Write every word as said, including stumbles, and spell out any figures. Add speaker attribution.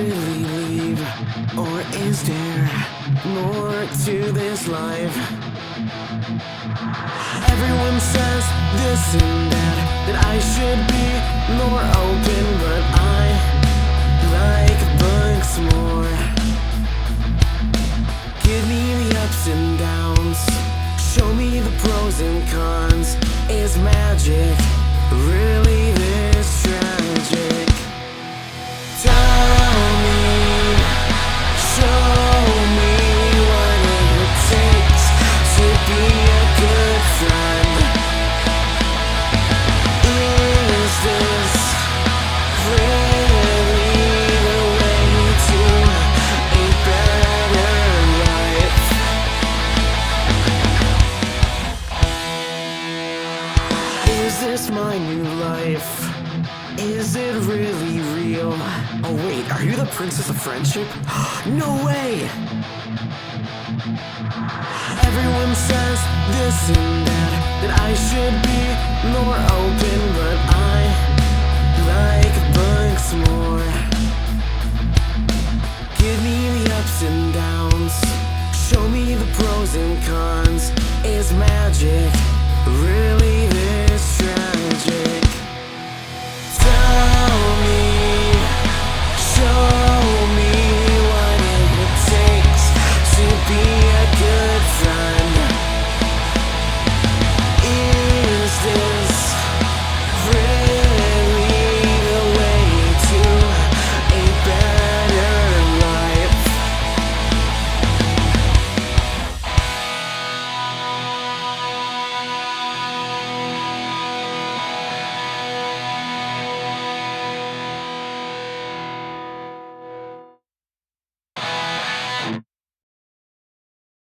Speaker 1: really leave? Or is there more to this life? Everyone says this and that, that I should be more open, but I like books more. Give me the ups and downs, show me the pros and cons. Is magic really this tragic? Tell me, show me what it takes to be a good friend. Is this really the way to a better life? Is this my new life? Is it really real? Oh wait, are you the princess of friendship? No way! Everyone says this and that, that I should be more open, but I like books more.